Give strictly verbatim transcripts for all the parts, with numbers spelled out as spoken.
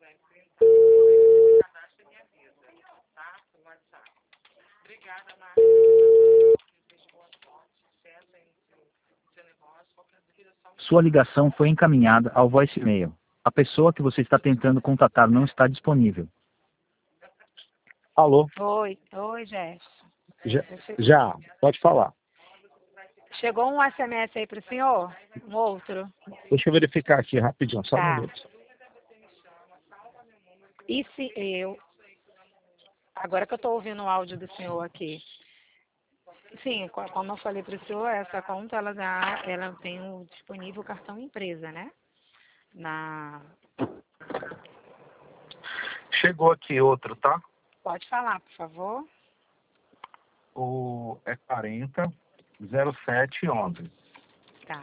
Sua ligação foi encaminhada ao voicemail. A pessoa que você está tentando contatar não está disponível. Alô? Oi, oi, Jefferson. Já, já, pode falar. Chegou um S M S aí para o senhor? Um outro? Deixa eu verificar aqui rapidinho, só um Tá. minuto. E se eu... Agora que eu estou ouvindo o áudio do senhor aqui. Sim, co- como eu falei para o senhor, essa conta ela, dá, ela tem o disponível cartão empresa, né? Na... Chegou aqui outro, tá? Pode falar, por favor. O é quarenta zero sete onze. Tá.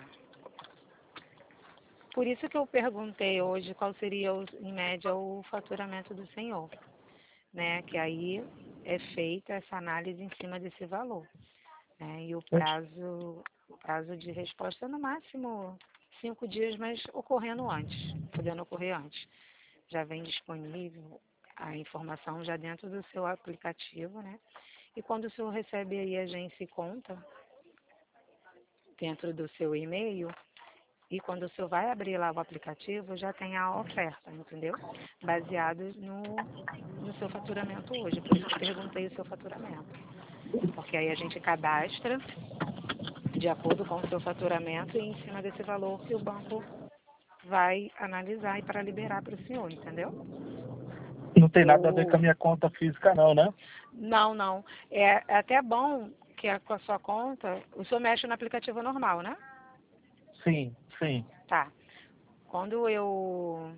Por isso que eu perguntei hoje qual seria, o- em média, o faturamento do senhor, né? Que aí é feita essa análise em cima desse valor, né? E o prazo, o prazo de resposta é no máximo cinco dias, mas ocorrendo antes, podendo ocorrer antes. Já vem disponível a informação já dentro do seu aplicativo, né? E quando o senhor recebe aí a agência e conta, dentro do seu e-mail, e quando o senhor vai abrir lá o aplicativo, já tem a oferta, entendeu? Baseado no, no seu faturamento hoje. Por isso que eu perguntei o seu faturamento. Porque aí a gente cadastra de acordo com o seu faturamento e em cima desse valor que o banco vai analisar e para liberar para o senhor, entendeu? Não tem nada a ver com a minha conta física não, né? Não, não. É, é até bom que é com a sua conta, o senhor mexe no aplicativo normal, né? Sim, sim. Tá. Quando eu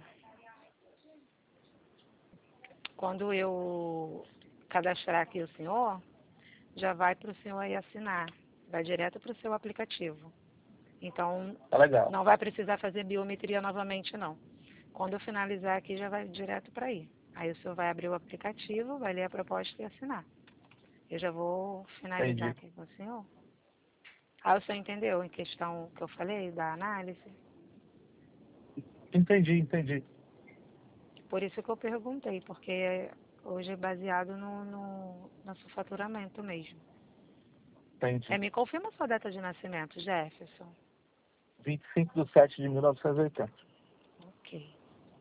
quando eu cadastrar aqui o senhor, já vai para o senhor aí assinar. Vai direto para o seu aplicativo. Então, Tá legal. não vai precisar fazer biometria novamente, não. Quando eu finalizar aqui, já vai direto para aí. Aí o senhor vai abrir o aplicativo, vai ler a proposta e assinar. Eu já vou finalizar Entendi. aqui com o senhor. Ah, o senhor entendeu em questão que eu falei da análise? Entendi, entendi. Por isso que eu perguntei, porque hoje é baseado no, no nosso faturamento mesmo. Entendi. É, me confirma a sua data de nascimento, Jefferson. vinte e cinco de setembro de mil novecentos e oitenta. Ok.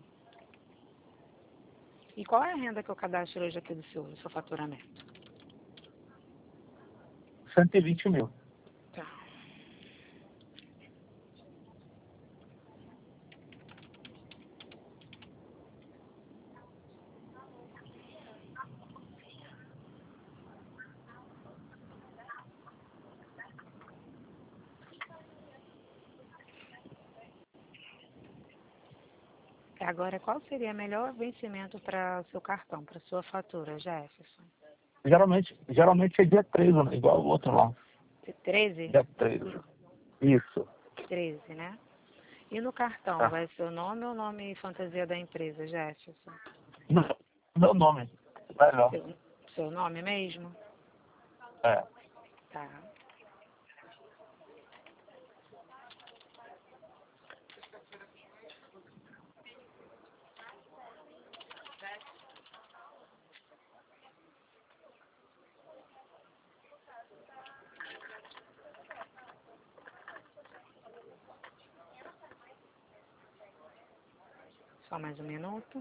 E qual é a renda que eu cadastro hoje aqui do seu, do seu faturamento? cento e vinte mil. Tá. Agora, qual seria o melhor vencimento para o seu cartão, para sua fatura, Jefferson? Geralmente, geralmente é dia treze, né? Igual o outro lá. treze? Dia treze. Isso. treze, né? E no cartão, Tá. vai seu nome ou nome fantasia da empresa, Jefferson? Não, meu nome. Melhor. Seu, seu nome mesmo? É. Tá. Só mais um minuto.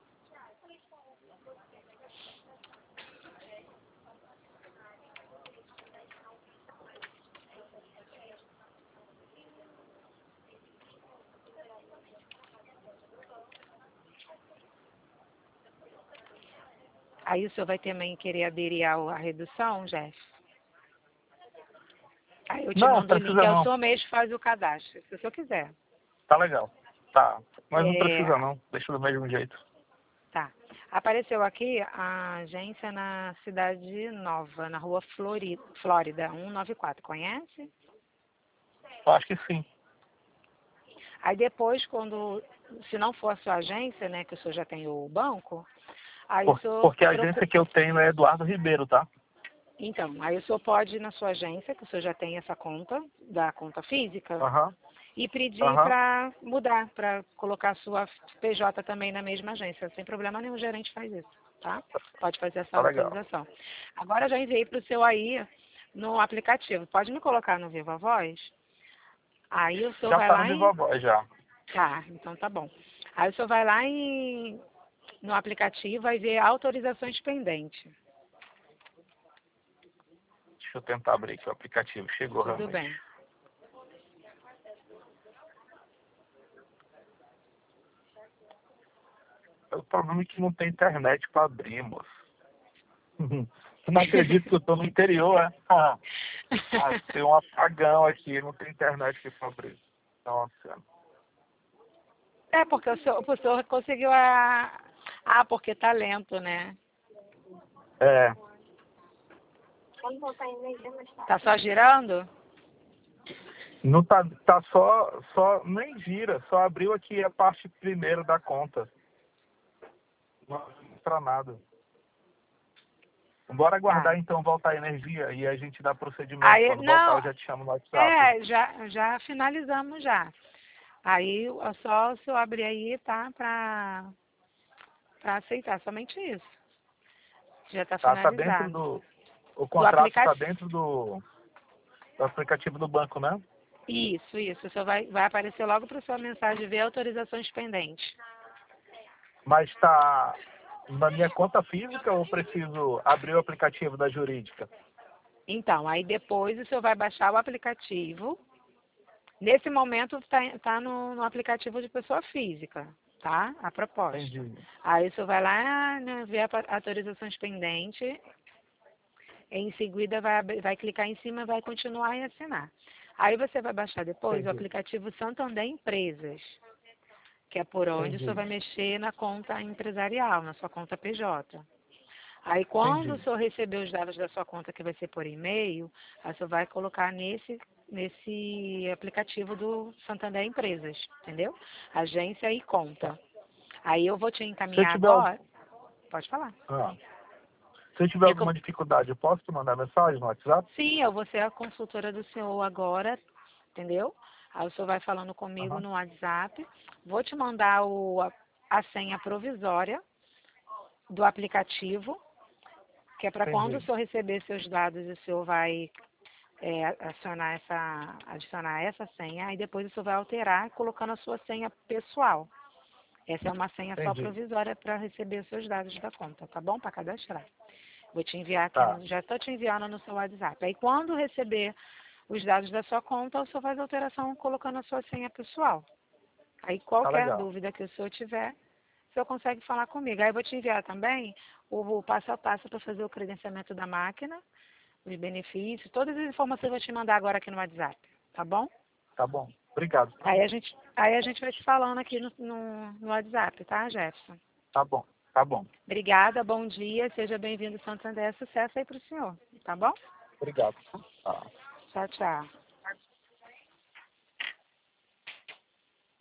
Aí o senhor vai também querer aderir ao- à redução, Jeff? Aí eu te Não, mando o link, precisa é o não. senhor mesmo faz o cadastro, se o senhor quiser. Tá legal. Tá. Mas não É, precisa não. Deixa do mesmo jeito. tá. Apareceu aqui a agência na Cidade Nova, na rua Flori- Flórida, cento e noventa e quatro. Conhece? Eu acho que sim. Aí depois, quando, se não for a sua agência, né, que o senhor já tem o banco, aí Por- o senhor porque a procura... agência que eu tenho é Eduardo Ribeiro, tá? Então, aí o senhor pode ir na sua agência, que o senhor já tem essa conta, da conta física, Aham. e pedir Aham. para mudar, para colocar a sua P J também na mesma agência. Sem problema nenhum, o gerente faz isso, tá? Pode fazer essa Tá legal. autorização. Agora já enviei para o seu aí no aplicativo. Pode me colocar no Viva Voz? Aí o senhor Já vai tá lá no em... Viva Voz, já. Tá, então tá bom. Aí o senhor vai lá em... no aplicativo, vai ver autorizações pendentes. Deixa eu tentar abrir aqui o aplicativo. Chegou, Tudo realmente. bem. O problema é que não tem internet para abrir, moço. Você não acredita que eu tô no interior, é? Ah, ah, tem um apagão aqui, não tem internet aqui para abrir. Nossa. É, porque o senhor, o senhor conseguiu a... Ah, porque tá lento, né? É, Tá só girando? não tá, tá só, só, nem gira, só abriu aqui a parte primeira da conta. Não mostra nada. Bora aguardar Tá. então voltar a energia e a gente dá procedimento. Aí, Quando voltar não, eu já te chamo no WhatsApp. é, já, já finalizamos já. Aí é só o senhor abrir aí, tá? Pra, pra aceitar, somente isso. Já tá Tá, tá dentro finalizado. do. O Do contrato tá aplicativo. dentro do, do aplicativo do banco, né? Isso, isso. O senhor vai, vai aparecer logo para sua mensagem ver autorizações pendentes. Mas tá na minha conta física ou preciso abrir o aplicativo da jurídica? Então, aí depois o senhor vai baixar o aplicativo. Nesse momento está tá no, no aplicativo de pessoa física, tá? A proposta. Entendi. Aí o senhor vai lá, né, ver a autorizações pendentes. Em seguida vai, abrir- vai clicar em cima, vai continuar e assinar. Aí você vai baixar depois o Entendi. aplicativo Santander Empresas, que é por onde o senhor Entendi. vai mexer na conta empresarial, na sua conta P J. Aí quando o Entendi. senhor receber os dados da sua conta, que vai ser por e-mail, aí o senhor vai colocar nesse, nesse aplicativo do Santander Empresas, entendeu? Agência e conta. Aí eu vou te Se eu encaminhar tiver, al- agora. Pode falar. ah, se eu tiver E com- alguma dificuldade, eu posso te mandar mensagem no WhatsApp? Sim, eu vou ser a consultora do senhor agora, entendeu? Aí o senhor vai falando comigo Aham. no WhatsApp. Vou te mandar o, a, a senha provisória do aplicativo, que é para quando o Entendi. senhor receber seus dados, o senhor vai é, acionar essa, adicionar essa senha, aí depois o senhor vai alterar colocando a sua senha pessoal. Essa é uma senha só Entendi. provisória para receber os seus dados da conta, tá bom? Para cadastrar. Vou te enviar aqui, Tá. no, já estou te enviando no seu WhatsApp. Aí quando receber os dados da sua conta, o senhor faz a alteração colocando a sua senha pessoal. Aí Tá qualquer legal. dúvida que o senhor tiver, o senhor consegue falar comigo. Aí eu vou te enviar também o, o passo a passo para fazer o credenciamento da máquina, os benefícios, todas as informações eu vou te mandar agora aqui no WhatsApp, tá bom? Tá bom. Obrigado. Aí a gente, aí a gente vai se falando aqui no, no, no WhatsApp, tá, Jefferson? Tá bom. Tá bom. Obrigada, bom dia, seja bem-vindo, Santander, sucesso aí para o senhor, tá bom? Obrigado. Tá. Tchau, tchau.